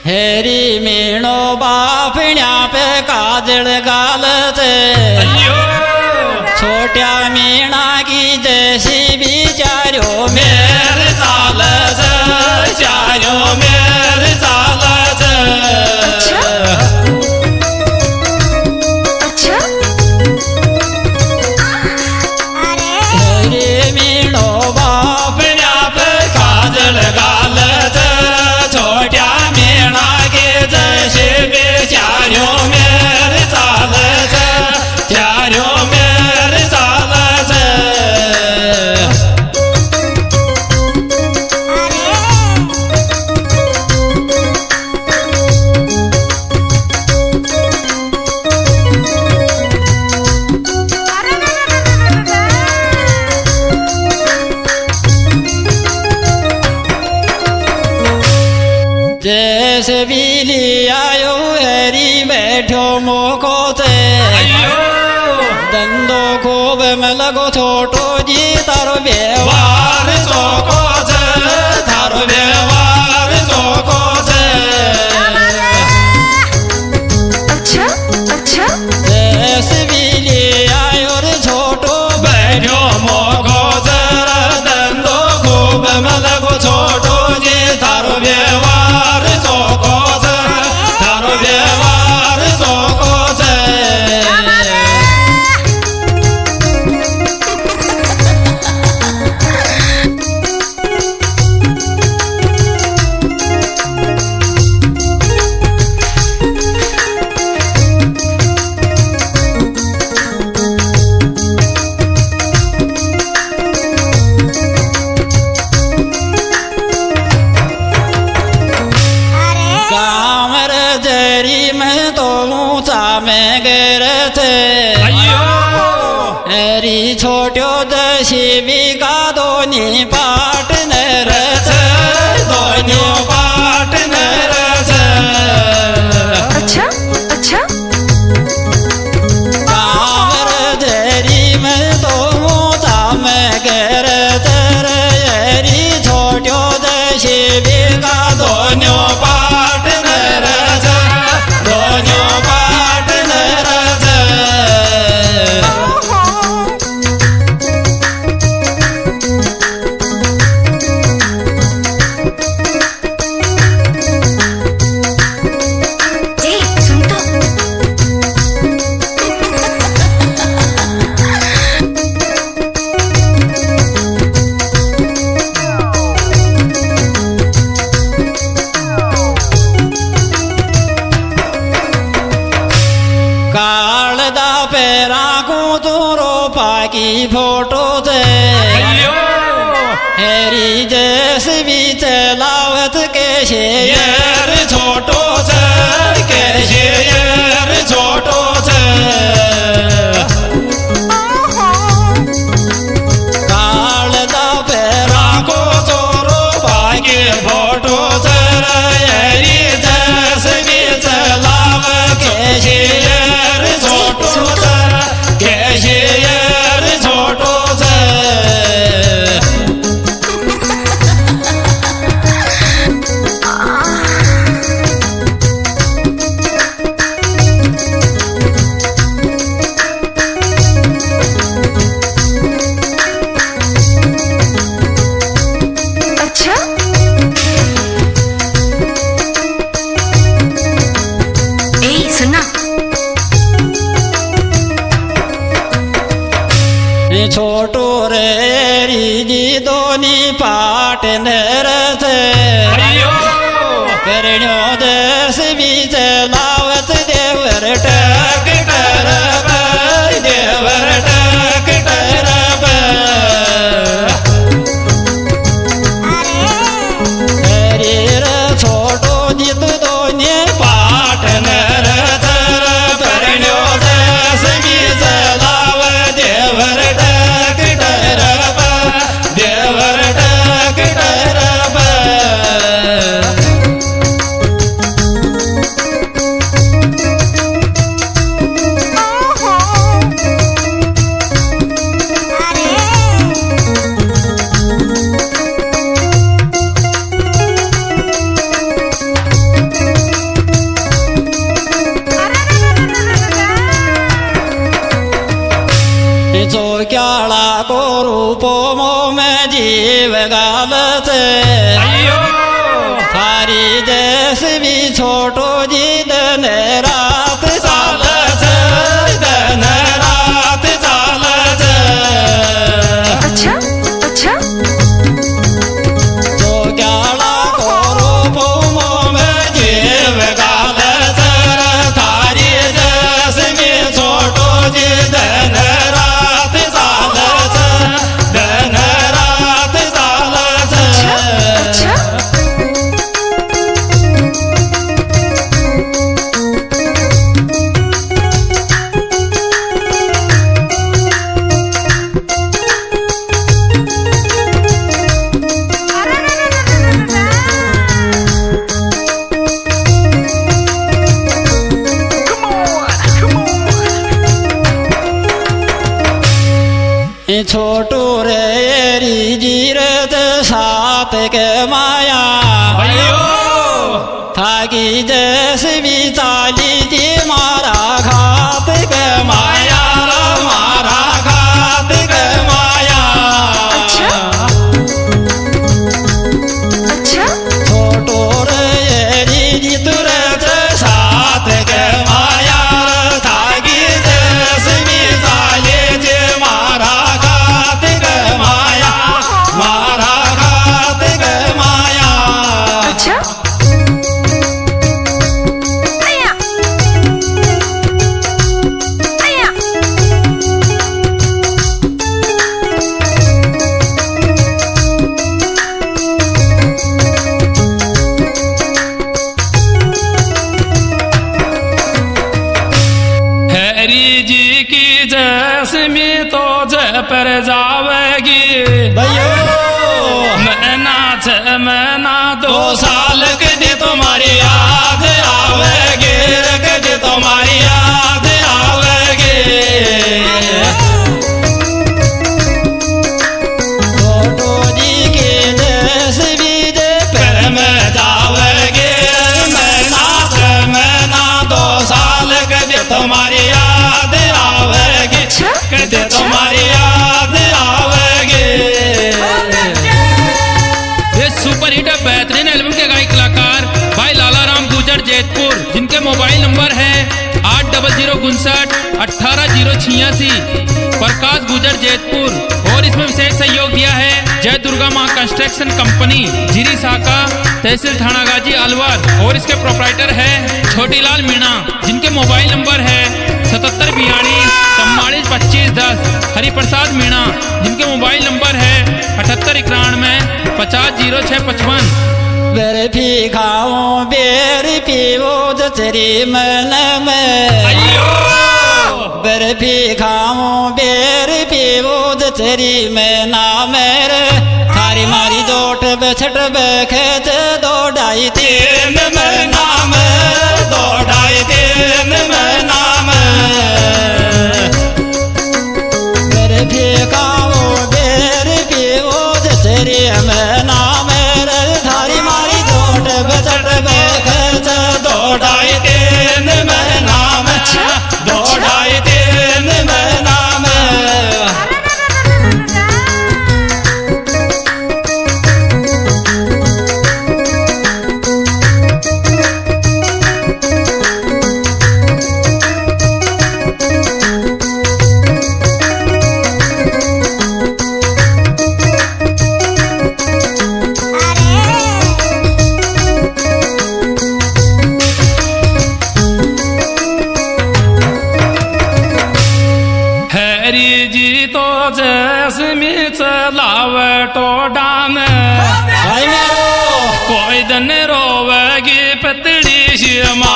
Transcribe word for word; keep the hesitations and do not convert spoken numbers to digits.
हेरी मीणो बापण्या पे काजल गालत छोट्या मीणा की जैसी बिचारो मेरे चालत चारो मेरे चालत हेरी मीणो बापण्या पे काजल गालत छोट्या मीणा की जैसी बिचारो मेरे चालत चारो मेरे चालत जैसे बिली आयो हरी बैठो मोको से दंदो खूब में लगो छोटो जी तारो व्यवहार चोको से तारो व्यवहार चोको से अच्छा अच्छा जैसे बिली आयो रे छोटो बैठो मोको से दंदो खूब में लगो छोटो जी तारो व्यवहार चोको से तारो व्यवहार चोको से कामर जरी में तो ऊंचा में गिरे थे हरी छोटो दशी बिका दोनी पार्टनर थे दोनी पार्टनर थे अच्छा अच्छा कामर जरी में तो ऊंचा में गिरे थे हरी छोटो दशी बिका दोनों पार्टनर थे दोनों पार्टनर थे ए सुन तो कालदा पेरा को तोरो पाकी फोटो थे हेरी जैसे भी चलावत कैसे यार छोटो से कैसे यार छोटो से कालदा पेरा को तोरो पाकी फोटो से हेरी जैसे भी चलावत कैसे यार छोटो से कैसे यार छोटो से अच्छा ए सुनना छोटो रे रीजी दोनी पार्टनर थे करणो दस भी चलावत देवर टक टरब देवर टक टरब हरी रे छोटो जित दोनी पार्टनर थे करणो दस भी चलावत देवर टक टरब देवर टक टरब क्याला को रूपो मो में जीव गालत अयो थारी जैसे भी छोटो जी दिन रात चालत दिन रात चालत अच्छा अच्छा तो क्याला को रूपो मो में जीव गालत थारी जैसे भी छोटो जी दिन रात चालत दिन रात चालत अच्छा छोटू रे जीरत सात के माया अयो थाकी जैसे भी चाली जी मारा घात के माया मारा घात के माया अच्छा अच्छा छोटू रे जी तुरत सात के माया थाकी जैसे भी चाली जी मारा घात के माया मारा घात के माया अच्छा अया अया हरी जी की जैसमी तो जय पर जावेगी भैया महीना छह महीना दो दो साल के दिन तुम्हारी याद आवेगी के दिन तुम्हारी याद आवेगी छोटू जी के जैसे भी दे पर में जावेगी महीना छह महीना दो साल के दिन तुम्हारी याद आवेगी अच्छा के दिन तुम्हारी याद आवेगी ये सुपर हिट बेहतरीन एल्बम के गायक कलाकार भाई लाला राम गुजर जैतपुर, जिनके मोबाइल नंबर है आठ डबल जीरो उनसठ अठारह जीरो छियासी। प्रकाश गुजर जैतपुर। और इसमें विशेष सहयोग दिया है जय दुर्गा माँ कंस्ट्रक्शन कंपनी जीरी साका तहसील थाना गाजी अलवर। और इसके प्रोपराइटर है छोटीलाल मीणा, जिनके मोबाइल नंबर है सतहत्तर बयालीस चौवालीस पच्चीस दस। हरिप्रसाद मीणा, जिनके मोबाइल नंबर है अठहत्तर इक्यानवे पचास जीरो छः पचपन। बेर पी खाओ बेर पीवो जचरी मन में बेर पी खाओ बेर पीवो जचरी में ना मेरे थारी मारी दोट बेछट बेखेत दो ढाई तीन में नाम दो ढाई तीन में नाम बेर पी खाओ बेर पीवो जचरी में ना मेरे थारी मारी दोट बेछट बेखेत दो ढाई तीन में नाम दो ढाई तीन में नाम हरी जी तो जैसमी चलावे टोडान भाई मेरो कोई दिन रोवेगी पतड़ी शी